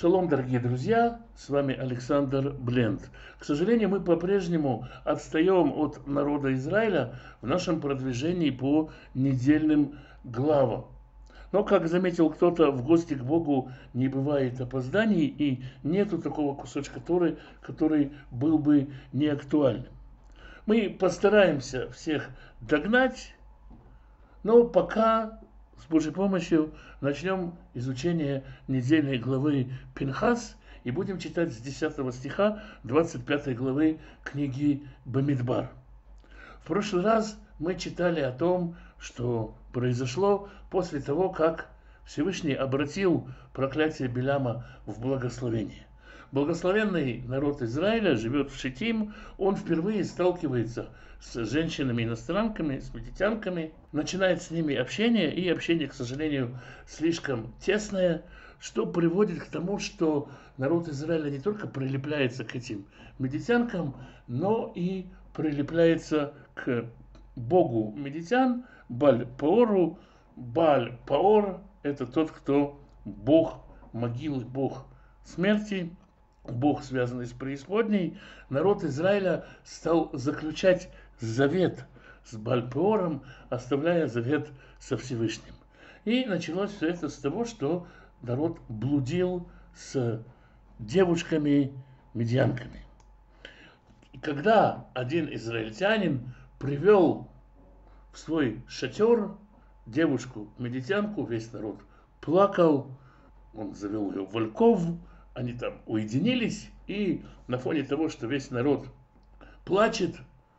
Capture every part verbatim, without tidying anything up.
Шалом, дорогие друзья, с вами Александр Бленд. К сожалению, мы по-прежнему отстаем от народа Израиля в нашем продвижении по недельным главам. Но, как заметил кто-то, в гости к Богу не бывает опозданий, и нету такого кусочка Торы, который был бы неактуальным. Мы постараемся всех догнать, но пока с Божьей помощью начнем изучение недельной главы Пинхас и будем читать с десятого стиха двадцать пятой главы книги Бамидбар. В прошлый раз мы читали о том, что произошло после того, как Всевышний обратил проклятие Биляма в благословение. Благословенный народ Израиля живет в Шитим, он впервые сталкивается с женщинами-иностранками, с медитянками, начинает с ними общение, и общение, к сожалению, слишком тесное, что приводит к тому, что народ Израиля не только прилепляется к этим медитянкам, но и прилепляется к богу медитян, Баль-Паору. Баль-Паор – это тот, кто бог могилы, бог смерти, бог, связанный с преисподней. Народ Израиля стал заключать завет с Баль-Пеором, оставляя завет со Всевышним. И началось все это с того, что народ блудил с девушками-медьянками. И когда один израильтянин привел в свой шатер девушку-медитянку, весь народ плакал, он завел ее в Ольков, они там уединились, и на фоне того, что весь народ плачет,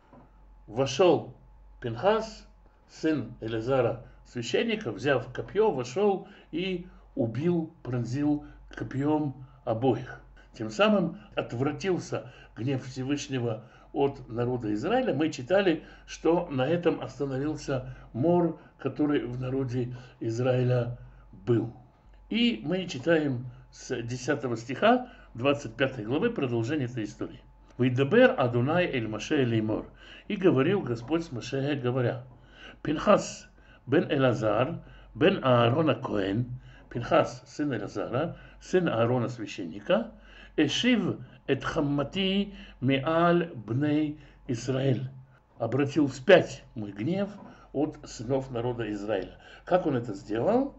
вошел Пинхас, сын Элязара, священника, взяв копье, вошел и убил, пронзил копьем обоих. Тем самым отвратился гнев Всевышнего от народа Израиля. Мы читали, что на этом остановился мор, который в народе Израиля был. И мы читаем с десятого стиха двадцать пятой главы продолжение этой истории. «Вейдабер Адунай эль Моше леймор». И говорил Господь с Моше, говоря: «Пинхас бен Элазар, бен Аарона Коэн». Пинхас, сын Элазара, сын Аарона священника, «Эшив эт хаммати меаль бней Исраэль». Обратил вспять мой гнев от сынов народа Израиля. Как он это сделал?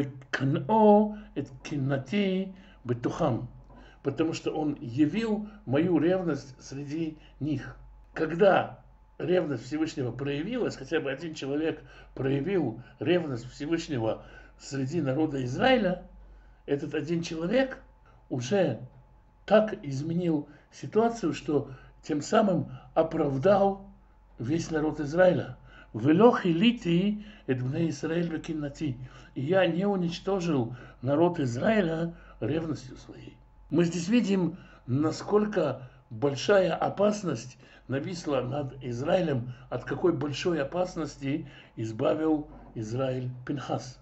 «Бекно эт кинати бетухам». Потому что он явил мою ревность среди них. Когда ревность Всевышнего проявилась, хотя бы один человек проявил ревность Всевышнего среди народа Израиля, этот один человек уже так изменил ситуацию, что тем самым оправдал весь народ Израиля. «Велохи лити эдбне Исраэль векиннати». И я не уничтожил народ Израиля ревностью своей. Мы здесь видим, насколько большая опасность нависла над Израилем, от какой большой опасности избавил Израиль Пинхас.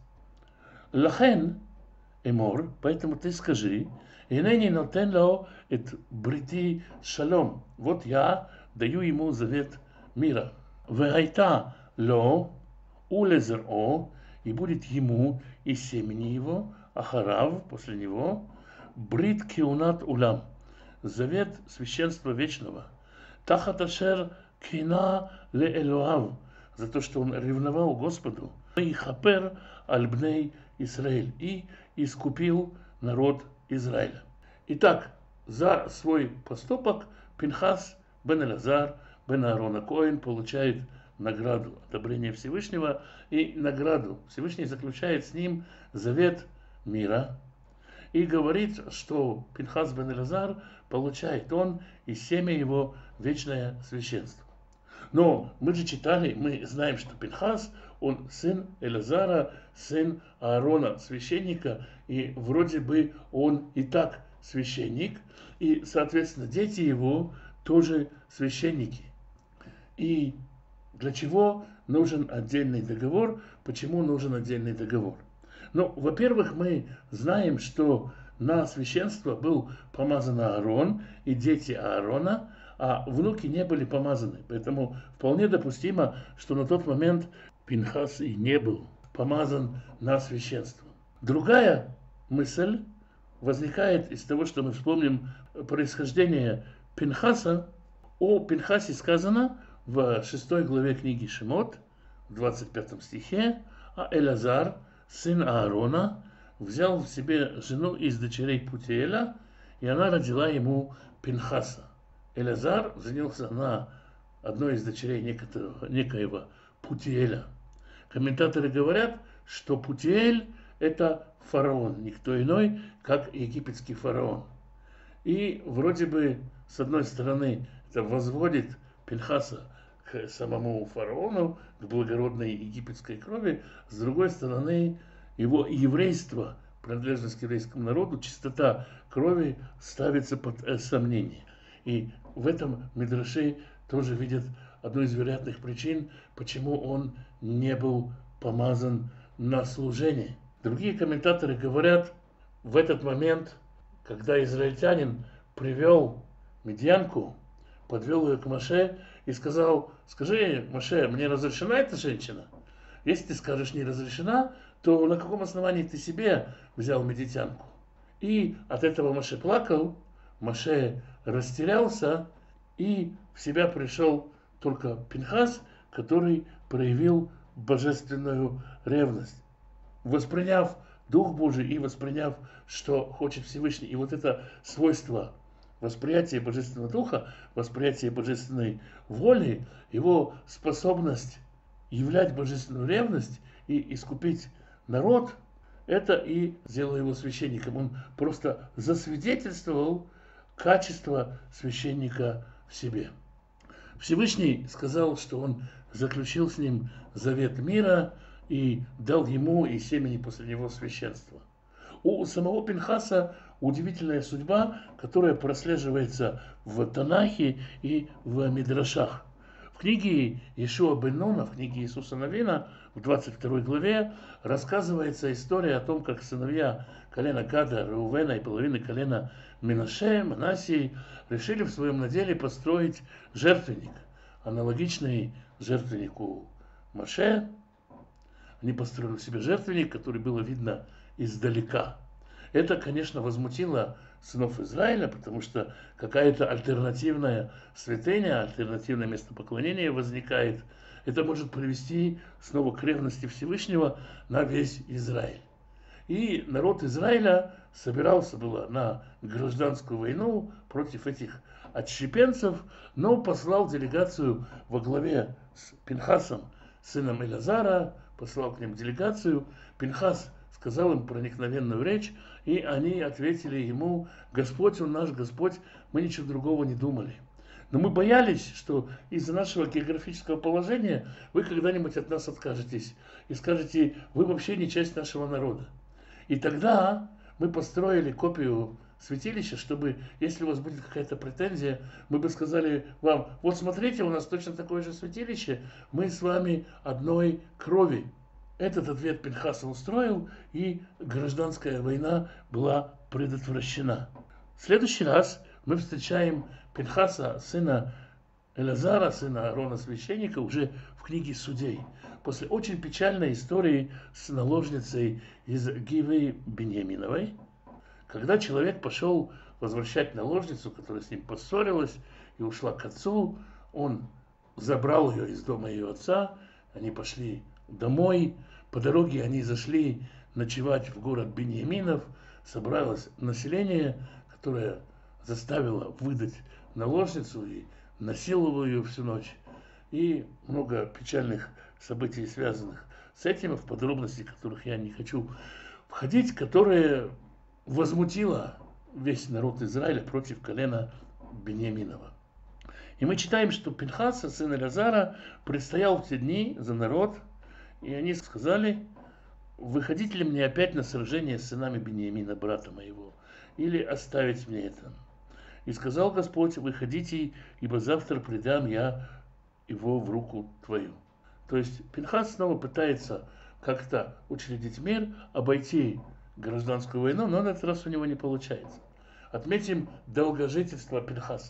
«Лахен эмор», поэтому ты скажи: «Инени нотен ло эт брити шалом». Вот я даю ему завет мира. «Вегайта ло улезеро», и будет ему и семени его, ахарав, после него, брит киунат улам, завет священства вечного. Тахат ашер кина ле элоав, за то, что он ревновал Господу. И хапер альбней Исраэль, и искупил народ Израиля. Итак, за свой поступок Пинхас бен Элазар бен Аарона Коэн получает награду, одобрение Всевышнего и награду. Всевышний заключает с ним завет мира и говорит, что Пинхас бен Элазар получает, он и семя его, вечное священство. Но мы же читали, мы знаем, что Пинхас, он сын Элазара, сын Аарона, священника, и вроде бы он и так священник, и, соответственно, дети его тоже священники. И для чего нужен отдельный договор? Почему нужен отдельный договор? Ну, во-первых, мы знаем, что на священство был помазан Аарон и дети Аарона, а внуки не были помазаны. Поэтому вполне допустимо, что на тот момент Пинхас и не был помазан на священство. Другая мысль возникает из того, что мы вспомним происхождение Пинхаса. О Пинхасе сказано в шестой главе книги Шемот, в двадцать пятом стихе, а Элазар, сын Аарона, взял в себе жену из дочерей Путиэля, и она родила ему Пинхаса. Элазар женился на одной из дочерей некоторого, некоего Путиэля. Комментаторы говорят, что Путиэль – это фараон, никто иной, как египетский фараон. И вроде бы, с одной стороны, это возводит Пинхаса к самому фараону, к благородной египетской крови, с другой стороны, его еврейство, принадлежность к еврейскому народу, чистота крови ставится под сомнение. И в этом Мидраши тоже видят одну из вероятных причин, почему он не был помазан на служение. Другие комментаторы говорят, в этот момент, когда израильтянин привел медьянку, подвел ее к Моше и сказал: скажи, Моше, мне разрешена эта женщина? Если ты скажешь не разрешена, то на каком основании ты себе взял медитянку? И от этого Моше плакал, Моше растерялся, и в себя пришел только Пинхас, который проявил божественную ревность. Восприняв Дух Божий и восприняв, что хочет Всевышний, и вот это свойство восприятия Божественного Духа, восприятия Божественной воли, его способность являть божественную ревность и искупить народ, это и сделало его священником. Он просто засвидетельствовал качество священника в себе. Всевышний сказал, что он заключил с ним завет мира и дал ему и семени после него священство. У самого Пинхаса удивительная судьба, которая прослеживается в Танахе и в Мидрашах. В книге Иешуа бен Нуна, в книге Иисуса Навина, в двадцать второй главе рассказывается история о том, как сыновья колена Гада, Реувена и половины колена Менаше, Манасии решили в своем наделе построить жертвенник, аналогичный жертвеннику Моше. Они построили себе жертвенник, который было видно издалека. Это, конечно, возмутило сынов Израиля, потому что какая-то альтернативная святыня, альтернативное место поклонения возникает. Это может привести снова к ревности Всевышнего на весь Израиль. И народ Израиля собирался было на гражданскую войну против этих отщепенцев, но послал делегацию во главе с Пинхасом, сыном Элазара, послал к ним делегацию. Пинхас сказал им проникновенную речь, и они ответили ему: Господь он наш, Господь, мы ничего другого не думали. Но мы боялись, что из-за нашего географического положения вы когда-нибудь от нас откажетесь и скажете: вы вообще не часть нашего народа. И тогда мы построили копию святилища, чтобы, если у вас будет какая-то претензия, мы бы сказали вам: вот смотрите, у нас точно такое же святилище, мы с вами одной крови. Этот ответ Пинхаса устроил, и гражданская война была предотвращена. В следующий раз мы встречаем Пинхаса, сына Элазара, сына Аарона священника, уже в книге Судей. После очень печальной истории с наложницей из Гивы Беньяминовой, когда человек пошел возвращать наложницу, которая с ним поссорилась и ушла к отцу, он забрал ее из дома ее отца, они пошли домой. По дороге они зашли ночевать в город Беньяминов. Собралось население, которое заставило выдать наложницу и насиловало ее всю ночь. И много печальных событий, связанных с этим, в подробности которых я не хочу входить, которое возмутило весь народ Израиля против колена Беньяминова. И мы читаем, что Пинхаса, сын Элазара, предстоял в те дни за народ, и они сказали: выходить ли мне опять на сражение с сынами Беньямина, брата моего, или оставить мне это? И сказал Господь: выходите, ибо завтра предам я его в руку твою. То есть Пинхас снова пытается как-то учредить мир, обойти гражданскую войну, но на этот раз у него не получается. Отметим долгожительство Пинхаса.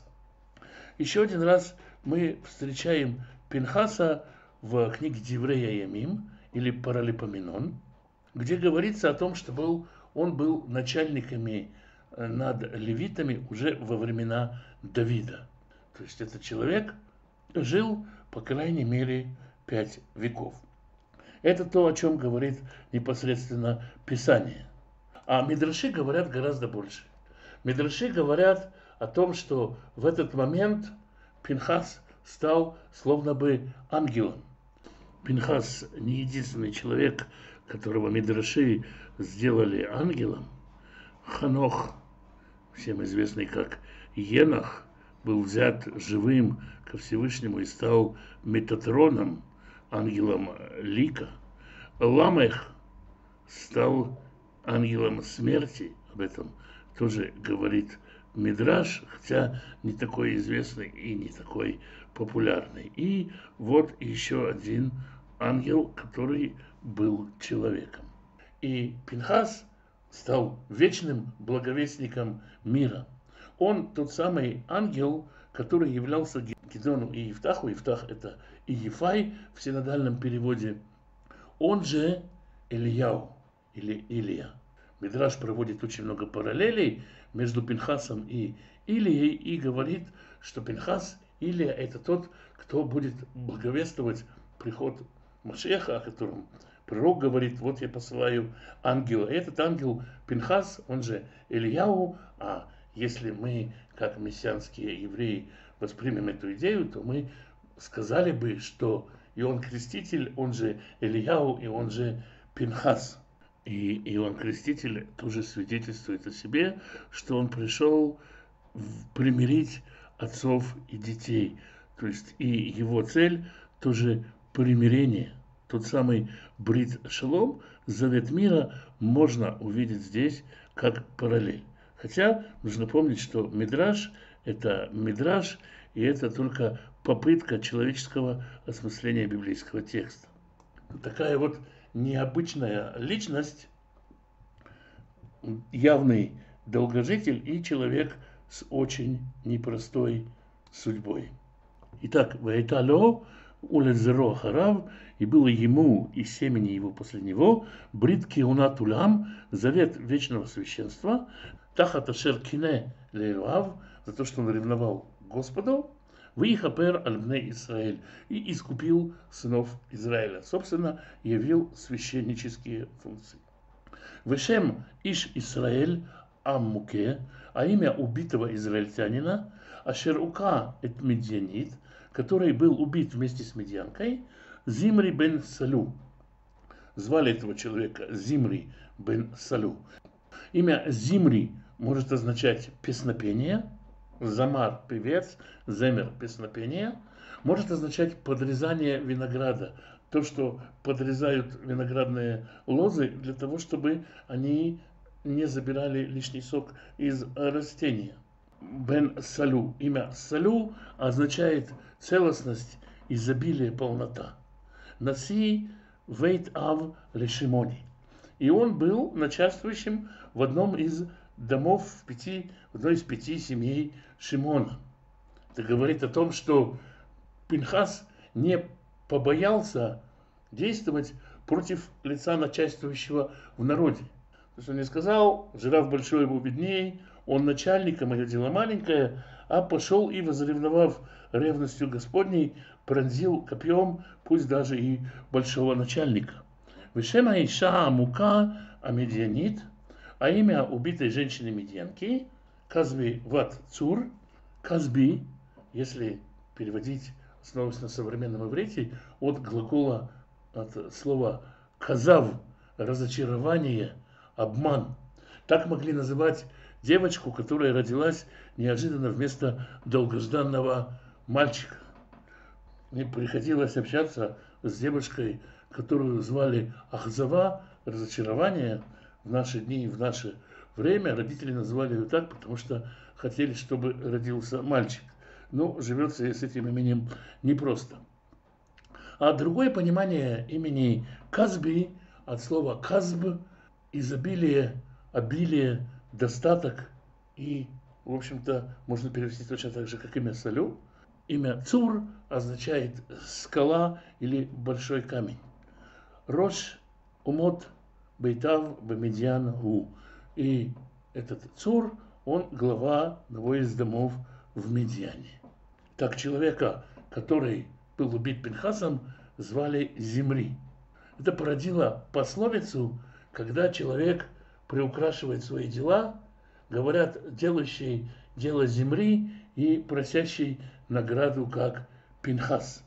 Еще один раз мы встречаем Пинхаса в книге Деврея Ямим, или Паралипоменон, где говорится о том, что был, он был начальниками над левитами уже во времена Давида. То есть этот человек жил, по крайней мере, пять веков. Это то, о чем говорит непосредственно Писание. А мидраши говорят гораздо больше. Мидраши говорят о том, что в этот момент Пинхас стал словно бы ангелом. Пинхас не единственный человек, которого мидраши сделали ангелом. Ханох, всем известный как Енох, был взят живым ко Всевышнему и стал Метатроном, ангелом лика. Ламех стал ангелом смерти, об этом тоже говорит Мидраш, хотя не такой известный и не такой популярный. И вот еще один ангел, который был человеком. И Пинхас стал вечным благовестником мира. Он тот самый ангел, который являлся Гидеону и Ифтаху. Ифтах — это Иефай в синодальном переводе. Он же Ильяу или Илия. Мидраш проводит очень много параллелей между Пинхасом и Илией и говорит, что Пинхас, Илия — это тот, кто будет благовествовать приход Машеха, о котором пророк говорит: вот я посылаю ангела. И этот ангел Пинхас, он же Ильяу. А если мы, как мессианские евреи, воспримем эту идею, то мы сказали бы, что Иоанн Креститель, он же Ильяу, и он же Пинхас. И Иоанн Креститель тоже свидетельствует о себе, что он пришел примирить отцов и детей. То есть и его цель тоже примирение. Тот самый Брит Шалом, завет мира, можно увидеть здесь как параллель. Хотя нужно помнить, что Мидраш – это Мидраш, и это только попытка человеческого осмысления библейского текста. Такая вот необычная личность, явный долгожитель и человек с очень непростой судьбой. Итак, «Ваэтало улезеро харав», и было ему и семени его после него брит кеунат улам, завет вечного священства, тахат ашер кине лейлуав, за то, что он ревновал Господу, «Вихапер аль-бней Исраэль», и искупил сынов Израиля. Собственно, явил священнические функции. «Вешем иш Исраэль аммуке», а имя убитого израильтянина, ашер ука эт медьянит, который был убит вместе с медьянкой, Зимри бен Салю. Звали этого человека Зимри бен Салю. Имя Зимри может означать песнопение, Замар – певец, Земер – песнопение, может означать подрезание винограда. То, что подрезают виноградные лозы для того, чтобы они не забирали лишний сок из растения. Бен Салю. Имя Салю означает целостность, изобилие, полнота. Наси вейт ав лешимони. И он был начальствующим в одном из домов, в, пяти, в одной из пяти семей Шимона. Это говорит о том, что Пинхас не побоялся действовать против лица начальствующего в народе. То есть он не сказал: жираф большой, ему видней, он начальник, а мое дело маленькое, а пошел и, возревновав ревностью Господней, пронзил копьем, пусть даже и большого начальника. Вешема иша мука амедианит, а имя убитой женщины медьянки, Казби ват цур, Казби, если переводить, основываясь на современном иврите, от глагола, от слова казав, разочарование, обман. Так могли называть девочку, которая родилась неожиданно вместо долгожданного мальчика. Мне приходилось общаться с девушкой, которую звали Ахзава, разочарование. В наши дни и в наше время родители называли ее так, потому что хотели, чтобы родился мальчик. Но живется с этим именем непросто. А другое понимание имени Казби от слова казб – изобилие, обилие, достаток. И, в общем-то, можно перевести точно так же, как имя Салю. Имя Цур означает скала или большой камень. Рош умот бейтав бамедьян гу. И этот Цур, он глава одного из домов в Медиане. Так человека, который был убит Пинхасом, звали Зимри. Это породило пословицу, когда человек приукрашивает свои дела, говорят, делающий дело Зимри и просящий награду, как Пинхас.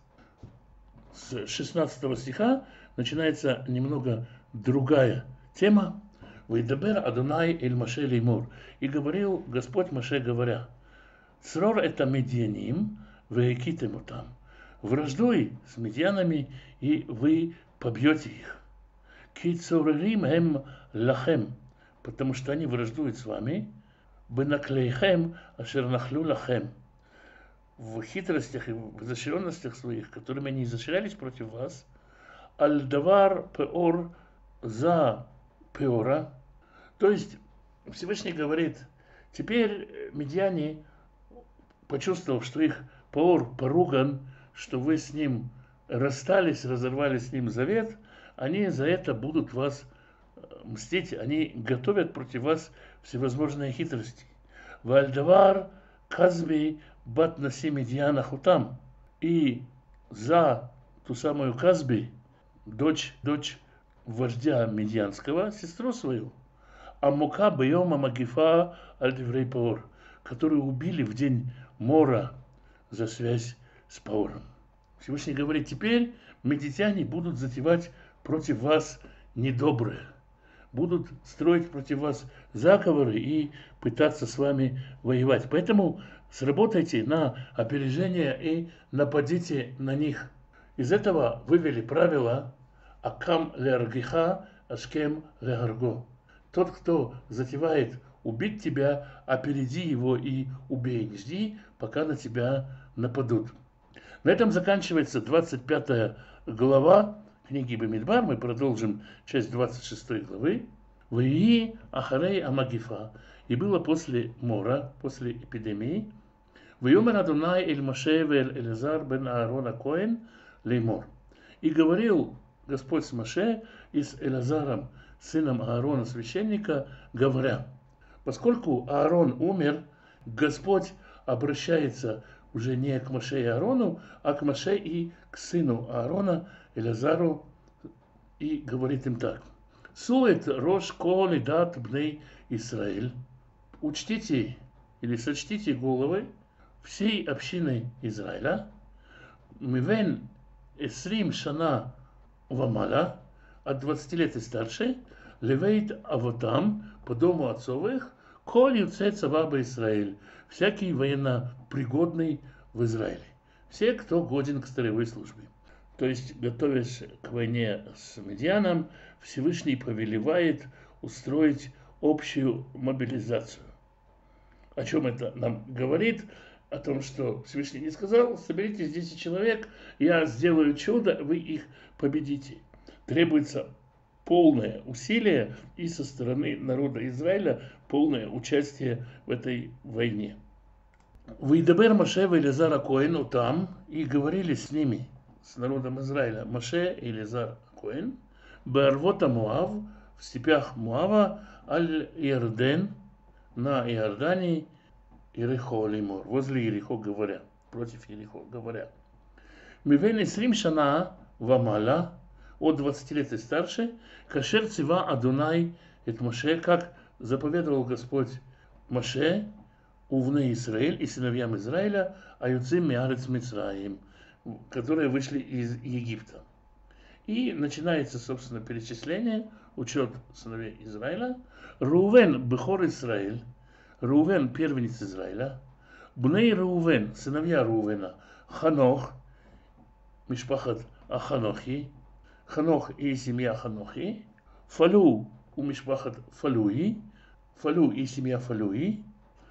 С шестнадцатого стиха начинается немного другая тема. «Вейдабер Адонай эль Моше леймор». И говорил Господь Моше, говоря: «Црор это медианим, вы экитем там. Враждуй с медианами, и вы побьете их. Ки цорерим эм лахем, потому что они враждуют с вами. Бенаклейхем ашер нахлю лахем». В хитростях и в изощренностях своих, которыми они изощрялись против вас, аль-давар пеор за пеора. То есть Всевышний говорит: теперь медиане, почувствовав, что их пеор поруган, что вы с ним расстались, разорвали с ним завет, они за это будут вас мстить, они готовят против вас всевозможные хитрости. Вальдавар казби бат наси медиана хутам. И за ту самую Казби, дочь, дочь вождя медианского, сестру свою, Амука бьема магифа аль-Деврей Паор, которую убили в день мора за связь с Паором. Всевышний говорит: теперь медитяне будут затевать против вас недоброе, будут строить против вас заговоры и пытаться с вами воевать. Поэтому сработайте на опережение и нападите на них. Из этого вывели правило «Акам леаргиха, ашкем леарго». Тот, кто затевает убить тебя, опереди его и убей. Не жди, пока на тебя нападут. На этом заканчивается двадцать пятая глава книги Бамидбар. Мы продолжим часть двадцать шестой главы. «Ваии ахарей амагифа». И было после мора, после эпидемии. «Вайомер Адонай эль Моше вель Элязар бен Аарона Коэн леймор». И говорил Господь с Моше и с Элязаром, сыном Аарона, священника, говоря: поскольку Аарон умер, Господь обращается уже не к Моше и Аарону, а к Моше и к сыну Аарона, Элязару, и говорит им так: «Сует рош кол и дат бней Исраэль». Учтите или сочтите головы всей общины Израиля. Мивен эсрим шана вамала, от двадцати лет и старше, левейт авотам, по дому отцовых, коль юце цаваба Израиль, всякий военнопригодный в Израиле. Все, кто годен к строевой службе. То есть, готовясь к войне с Медианом, Всевышний повелевает устроить общую мобилизацию. О чем это нам говорит? О том, что Всевышний не сказал: соберитесь десять человек, я сделаю чудо, вы их победите. Требуется полное усилие и со стороны народа Израиля, полное участие в этой войне. «Вейдабер Моше и Элязар Коэн там», и говорили с ними, с народом Израиля, Моше и Элязар Коэн, «Беарвота Муав», в степях Муава, аль-Ярден, на Иордании, Ирихо лимор, возле Ирихо говоря, против Ирихо говоря. «Мивен исрим шана вамала», от двадцати лет и старше, «Кашер цива Адонай эт Моше», как заповедовал Господь Моше, увны Израиль и сыновьям Израиля, аюцим миарец Мицраим, которые вышли из Египта. И начинается, собственно, перечисление, учет сыновей Израиля. Рувен бехор Израиль, Рувен первенец Израиля, бней Рувен, сыновья Рувена, Ханох, мишпахат Аханохи, Ханох и семья Ханохи, Фалу у мишпахат Фалуи, Фалу и семья Фалуи,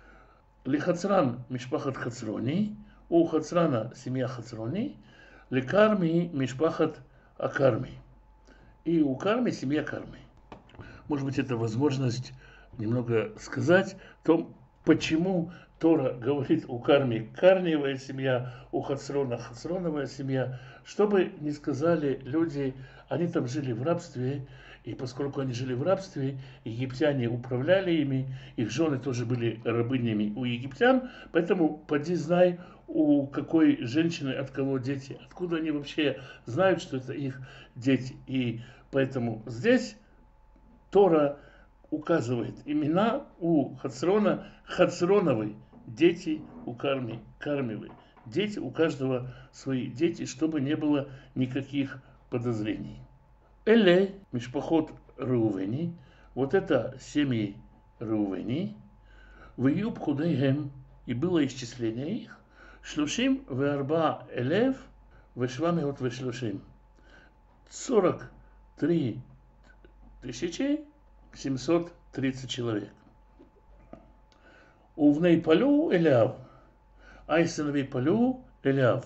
Лихацран мишпахат Хацрони, у Хацрана семья Хацрони, Лекарми мишпахат Акарми, и у Карми семья Карми. Может быть, это возможность немного сказать о том, почему Тора говорит у Карми Карниевая семья, у Хацрона Хацроновая семья, чтобы не сказали люди, они там жили в рабстве, И поскольку они жили в рабстве, египтяне управляли ими, их жены тоже были рабынями у египтян, поэтому поди знай, у какой женщины от кого дети, откуда они вообще знают, что это их дети. И поэтому здесь Тора указывает имена у Хацрона, Хацроновой, дети у Карми, Кармилы. Дети, у каждого свои дети, чтобы не было никаких подозрений. Эле, Мишпахот Реувени, вот это семьи Реувени, в Июб Худейхем, и было исчисление их, Шлушим веарба элев, вешвамеот вешлушим. сорок три тысячи семьсот тридцать человек. Увней Палю Эляв, а из сыновей Палю Эляв.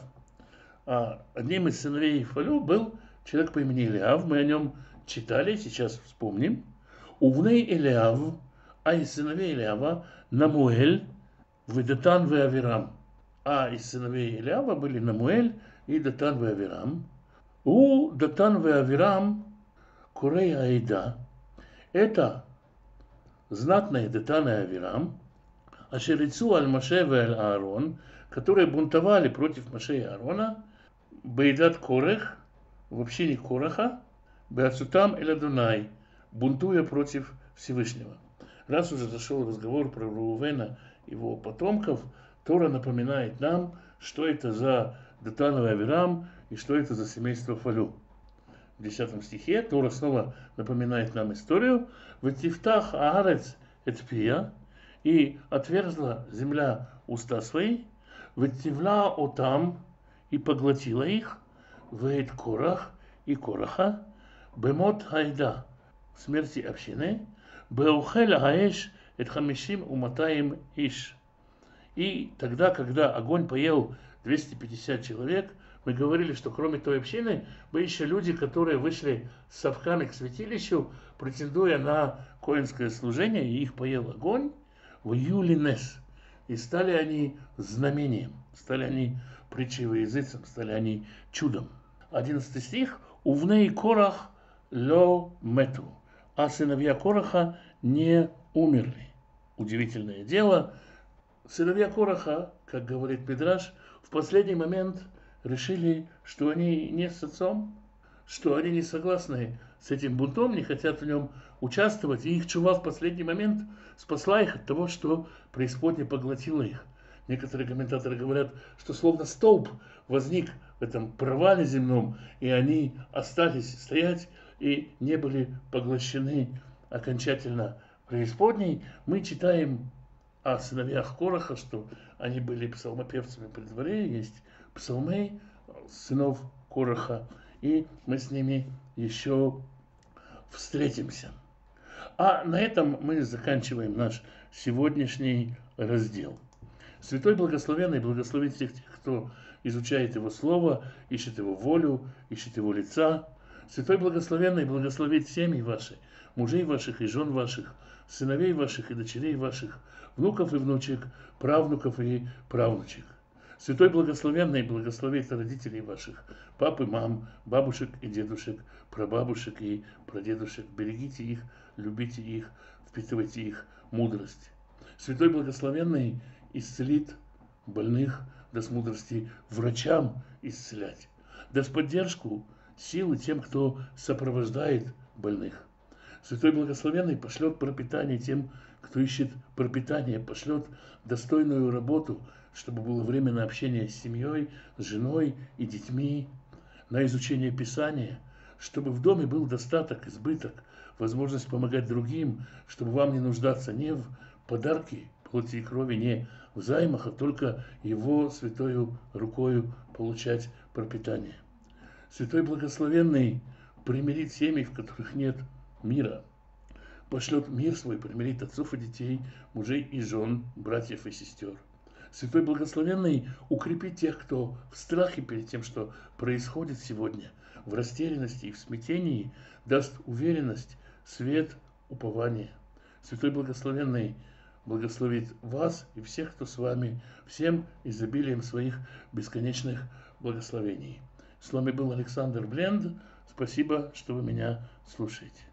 А одним из сыновей Палю был человек по имени Эляв, мы о нем читали, сейчас вспомним. Увней Эляв, а из сыновей Элява Намуэль, Ведатан ве Авирам. А из сыновей Элява были Намуэль и Датан ве Авирам. У Датан ве Авирам Курей Аида. Это знатные Датан и Авирам, Ашерицу аль-Маше ве аль-Аарон, которые бунтовали против Маше и Аарона, Бейдат Корех, в общине Кораха, Беацутам эль Адунай, бунтуя против Всевышнего. Раз уже зашел разговор про Реувена и его потомков, Тора напоминает нам, что это за Датан и Авирам и что это за семейство Фалю. В десятом стихе Тора снова напоминает нам историю. «Ватифтах аарец эт пия», и отверзла земля уста свои, «Вативла отам», и поглотила их, «Вейт Корах», и Кораха, «Бемот хайда», в смерти общины, «Беухель аэш эт хамишим уматаим иш». И тогда, когда огонь поел двести пятьдесят человек, мы говорили, что кроме той общины были еще люди, которые вышли с совками к святилищу, претендуя на коинское служение, и их поел огонь в Юлинес. И стали они знамением, стали они притчей во языцем, стали они чудом. Одиннадцатый стих. «Увней Корах ло мету», а сыновья Кораха не умерли. Удивительное дело. Сыновья Кораха, как говорит Мидраш, в последний момент решили, что они не с отцом, что они не согласны с этим бунтом, не хотят в нем участвовать, и их чува в последний момент спасла их от того, что преисподня поглотила их. Некоторые комментаторы говорят, что словно столб возник в этом провале земном, и они остались стоять и не были поглощены окончательно преисподней. Мы читаем о сыновьях Кораха, что они были псалмопевцами при дворе, есть псалмы сынов Кораха, и мы с ними еще встретимся. А на этом мы заканчиваем наш сегодняшний раздел. Святой Благословенный благословит всех тех, кто изучает Его Слово, ищет Его волю, ищет Его лица. Святой Благословенный благословит семьи ваши, мужей ваших и жен ваших, сыновей ваших и дочерей ваших, внуков и внучек, правнуков и правнучек. Святой Благословенный благословит родителей ваших, пап и мам, бабушек и дедушек, прабабушек и прадедушек. Берегите их, любите их, впитывайте их мудрость. Святой Благословенный исцелит больных, даст мудрости врачам исцелять, даст поддержку, силы тем, кто сопровождает больных. Святой Благословенный пошлет пропитание тем, кто ищет пропитание, пошлет достойную работу, чтобы было время на общение с семьей, с женой и детьми, на изучение Писания, чтобы в доме был достаток, избыток, возможность помогать другим, чтобы вам не нуждаться не в подарке плоти и крови, не в займах, а только Его святою рукою получать пропитание. Святой Благословенный примирит семьи, в которых нет мира, пошлет мир свой, примирит отцов и детей, мужей и жен, братьев и сестер. Святой Благословенный укрепит тех, кто в страхе перед тем, что происходит сегодня, в растерянности и в смятении, даст уверенность, свет, упование. Святой Благословенный благословит вас и всех, кто с вами, всем изобилием своих бесконечных благословений. С вами был Александр Бленд. Спасибо, что вы меня слушаете.